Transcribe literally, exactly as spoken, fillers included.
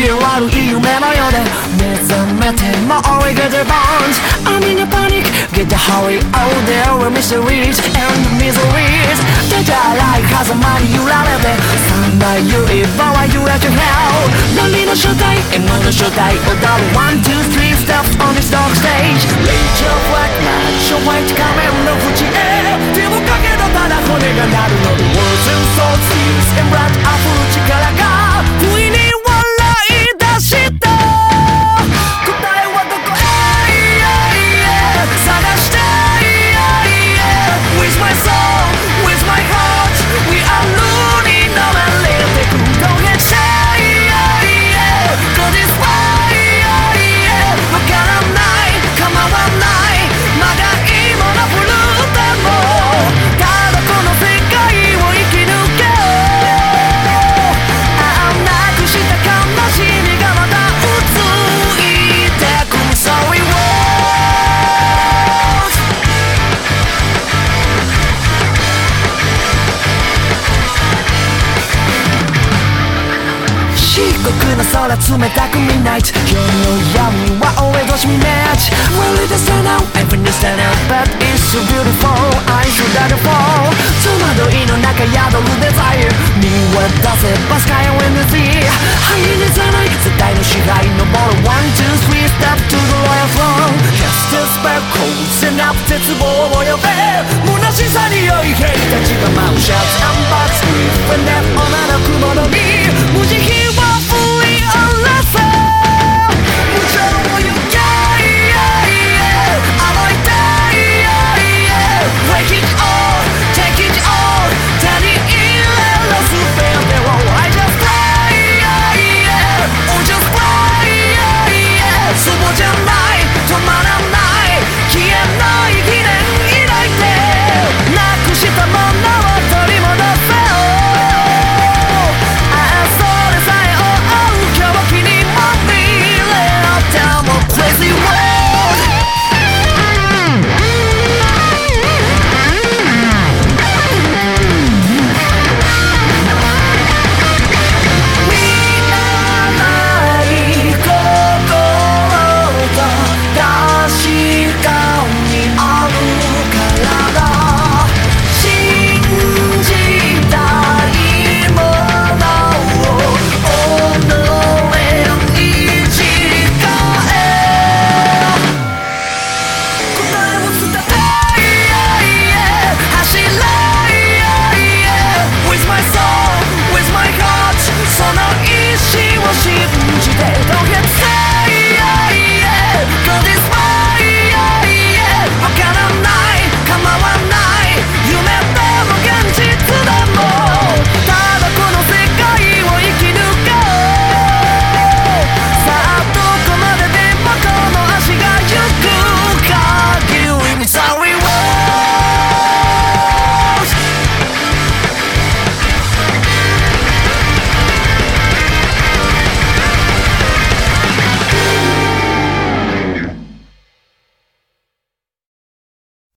意地悪い夢のようで目覚めても we get the bones I'm in a panic get the hurry oh there were mysteries and miseries 手じゃない風間に揺られて三大指場は揺れて hell 何の正体 M の正体踊る one two three steps on this dark stage Reach your black match ホワイト仮面の縁へ手をかけたただ骨が鳴るの The words and souls thieves and blood 溢る力が不意に笑い出した答えはどこへ探して With my soul, with my heart We are running on a little Don't get shy Cause it's fire わからない構わないまだ今のブルーでもただこの世界を生き抜けああなくした悲しみがまたうついてく Sorry words 漆黒の空冷たく Midnight 夜の闇は俺としみ Match Really the stand out Everything is stand out But it's so beautiful Eyes without a fall 戸惑いの中宿るデザイン